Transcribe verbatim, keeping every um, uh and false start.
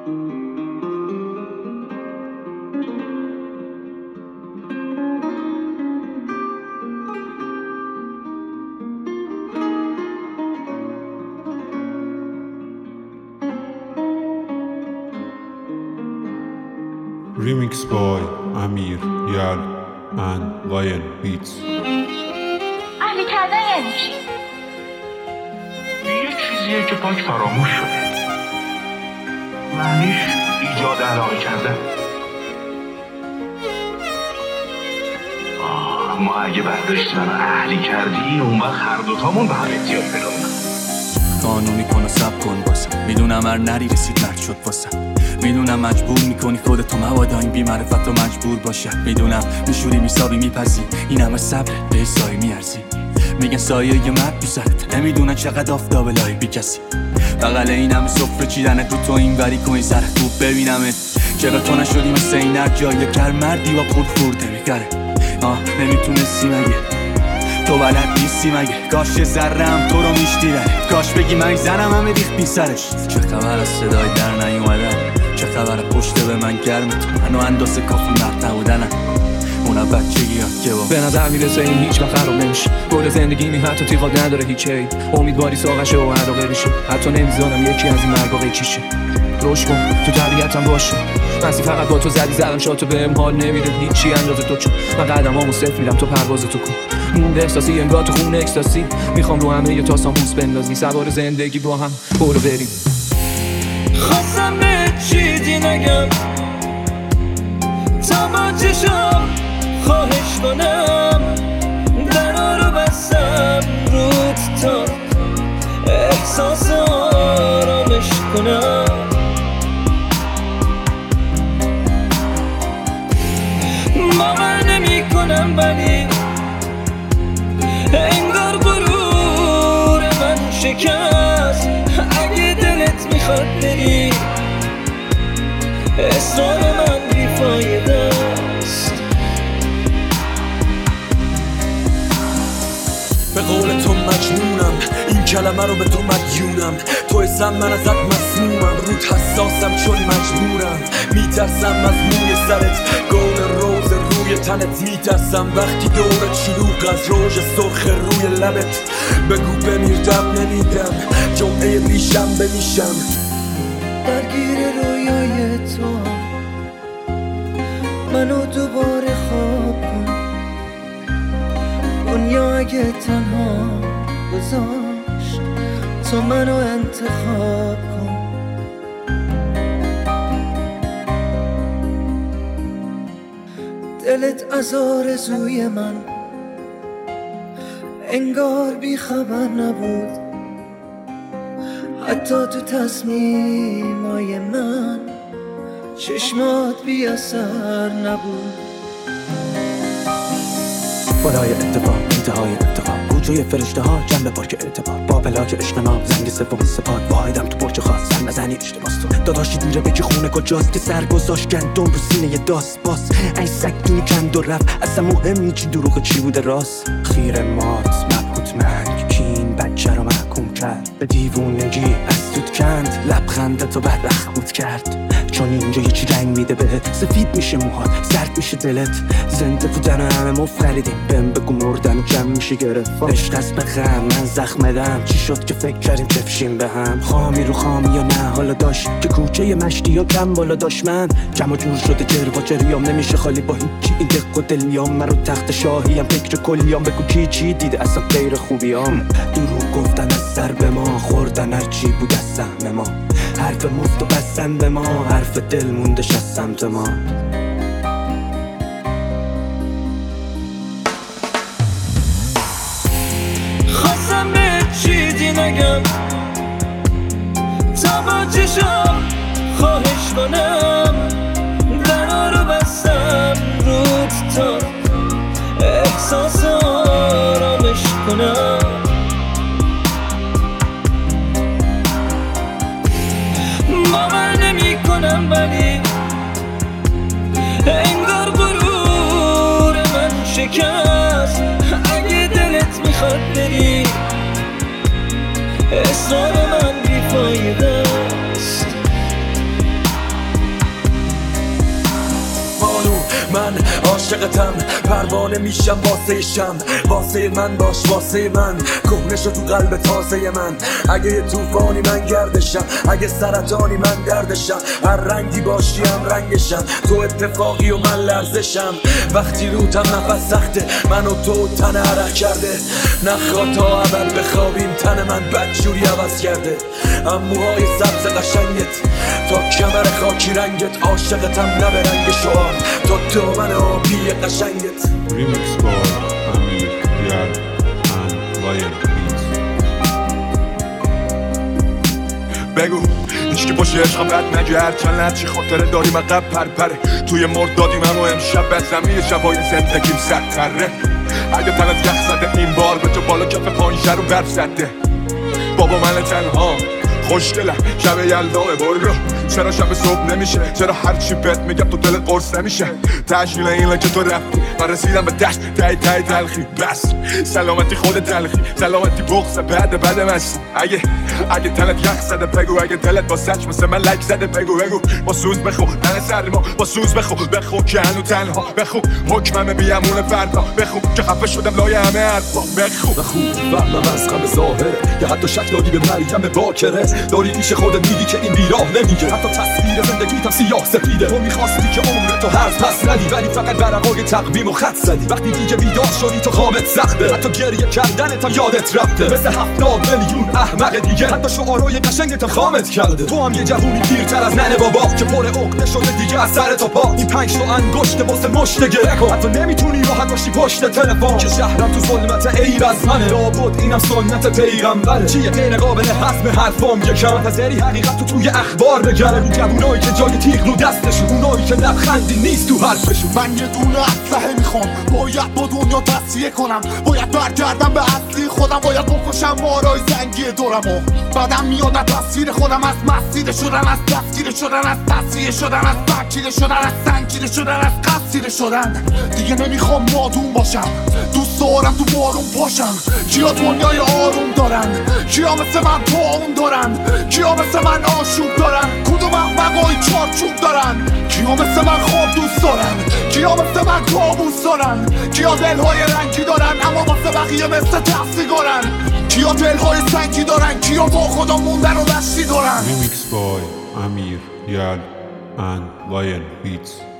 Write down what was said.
Remix by Amir Yal and Lion Beats. اهلی کردن یعنی چی؟ یه چیزیه که پاک فراموش شده. معنیش ایجاد علاقه کردن. آه ما اگه برداشتی منو اهلی کردی اون وقت هر دوتامون به هم احتیاج پیدا می‌کنیم. قانونی کن و سب کن واسم، میدونم هر نری رسید مرد شد واسم، میدونم مجبور میکنی خودتو مبادا این بی‌معرفت و مجبور باشم، میدونم میشوری میسابی میپذی این همه صبر به سایه میارزی، میگن سایه یه مرد تو سرت، نمیدونن چقدر آفتاب لای بی کسی، بغل این همه سفره چیدنت رو تو این وری کن سر خوب ببینمت، چرا تو نشدی مثل این هر جای کر مردی و خود خورده میگره، آه نمیتونستی مگه تو بلد نیستی مگه، کاش ذره‌ام تو رو میشتیره، کاش بگی من زنم همه ریخت بی سرش، چه خبر از صدای در نیومدن، چه خبر پشت به من گرم تو منو اندازه کافی مرد نبودنم، اونم بچگی ها که با به نظر میرسه این هیچ وقت خراب نمیشه، گل زندگی می حتی تیغات نداره هیچ عیب، امیدواری ساقشه و علاقه بشه، حتی نمیذارم یکی از این مرگا قیچیشه، روش کن تو طبیعتم باشه، مسی فقط با تو زدی زدم شاتو بهم حال نمیده هیچی اندازه تو، چون من قدمامو صفر میرم تو پرواز تو کن، مونده احساسی انگار تو خون اکستاسی، میخوام رو همه یه تاساموس بندازی سوار زندگی با هم برو بریم، خواستم به چیزی نگم تا با چشم خواهش کنم، درا رو بستم روت تا احساس آرامش کنم، باور نمی کنم ولی انگار غرور من شکست، اگه دلت میخواد بری اصرار من بیفایده است، به قول تو مجنونم این کلمه رو به تو مدیونم، تو اسم من ازت مسمومم، رود حساسم چون مجبورم، میترسم از موی سرت گل روز روی تنت، میترسم وقتی دورت شلوغ از روژ سرخ روی لبت، بگو بمیردم نمیدم جمعه بیشم بمیشم، درگیر رویای تو منو دوباره خواب کن، دنیا اگه تنها گذاشت تو منو انتخاب کن، دلت از آرزوی من انگار بی خبر نبود، حتی تو تصمیمای من چشمات بی اثر نبود، بالای اتفاق انتهای اتفاق بوجوی فرشته ها جنب پارک اعتبار با بلاک عشق نام زنگ سوم سپاد واحدم تو برج خاص سر نزنی اشتباس تو داداشی دیره بگی خونه کجاست که سر گذاشت گندم رو سینه یه داست باز این سکتونی کند و رفت اصلا مهم نی چی دروغ چی بوده راست، خیر مات مبهوت مرگ کی این بچه رو محکوم کرد به دیوونگی از دود کند لبخندتو بعد رخبود کرد، چون اینجا یه چی رنگ میده بهت، سفید میشه موهات سرد میشه دلت، زنده بودن همه مفت خریدیم بهم بگو مردن و جمع میشه گرفت، عشق از به غم من زخمدم چی شد که فکر کردیم چفشیم به هم، خامی رو خامی یا نه حالا داشت که کوچه مشتی یا کم بالا داشت، من جمع و جور شده جر و جریام نمیشه خالی با هیچی این دق و دلیام، من رو تخت شاهیم فکر کلیام بگو کی چی دیده اصلا غیر خوبیام، دروغ گفتن از سر به ما خوردن هرچی بود از سهم ما، حرف مفت و بستن به ما حرف دل موندش از سمت ما، خواستم به چیزی نگم تا با چشم خواهش کنم، درا رو بستم روت تا احساس آرامش کنم، باور نمی کنم ولی انگار غرور من شکست، اگه دلت میخواد بری اصرار من بیفایده است، من عاشقتم، پروانه میشم واسه شم، واسه من باش واسه من، کهنه شو تو قلب تازه من. اگه یه طوفانی من گردشم، اگه سرطانی من دردشم، هر رنگی باشی هم رنگشم، تو اتفاقی و من لرزشم. وقتی روتم نفس سخته، من و تو تن عرق کرده، نخواه تا ابد بخوابیم، تن من بدجوری عوض کرده. اموهای سبز قشنگت تا کمر خاکی رنگت، عاشقتم نه به رنگ شعار تا دامن آبی قشنگت. Remix by Amir, Yal and Lion Beats. بگو هیچ که باشه عشقم رد نگه، هرچند هرچی خاطره داریم عقب پرپره. توی مردادی منو امشب به زمین شبای زندگیم سرتره. اگه تنت یخ زده این بار به تو بالا کف پانشه رو برف زده. بابا من تنها خوشگلم شب یلدامه برو، چرا شب صبح نمیشه؟ چرا هرچی بهت میگم تو دلت قرص نمیشه؟ تشکیل اینه که تو رفتی من رسیدم به دشت تای تای تلخی. بس سلامتی خود تلخی، سلامتی بغض بعد بعد مست. اگه اگه تنت یخ زده بگو، اگه دلت با سچ مثل من لک زده بگو بگو. با سوز بخو من سرما، با سوز بخو بخو که هنو تنها بخو. حکمم بیامون فردا بخو که خفه شدم لای همه حرفا بخو بخو. فهمم از غم ظاهره، یا حتی شک دادی به مریم باکره. داری پیش خودت میگی که این بیراه نمیگه، حتی تصویر زندگیتم سیاه سفیده. تو میخواستی که عمرتو هرز پس ندی، ولی فقط ورقای تقویم و خط زدی. وقتی دیگه بیدار شدی تو خوابت سخته، حتی گریه کردنت هم یادت رفته. مثل هفتاد میلیون احمق دیگه، حتی شعارهای قشنگت خامت کرده. تو هم یه جوونی پیرتر از ننه بابا که پر عقده شده دیگه از سر تا پا. این پنج تا انگشت واسه مشت گره کن، حتی نمیتونی راحت باشی پشت تلفن. که شهرم تو ظلمت ایر از منه، لابد اینم سنت پیغمبره. چیه غیر قابل هضم حرفام یکم منتظری حقیقت تو توی اخبار بگره. رو جوونایی که جای تیغ رو دستشون، اونایی که لبخندی نیست تو حرفشون. من یه دونه اسلحه میخوام، باید با دنیا تصفیه کنم، باید برگردم به اصلی خودم، باید بکشم مارای زنگی دورمو. بعدم میاد از تصویر خودم، از مسیر شدن، از دستگیر شدن، از تصفیه شدن، از برچیده شدن، از سنگیده شدن، از قصیده شدن. دیگه نمیخوام نادون باشم، دوست دارم تو بارون پاشم. کیا دنیای آروم دارن، کیا مثل من پاون دارن، کیا مثل من آشوب دارن، کدوم احمقای چارچوب دارن. کیا مثل من خواب دوست دارن، کیا مثل من کابوس دارن، کیا دلهای رنگی دارن اما واسه بقیه مثل دستگارن. کیا دلهای سنگی دارن، کیا با خدا موندن و دستی دارن. Remix by Amir, Yal and Lion Beats.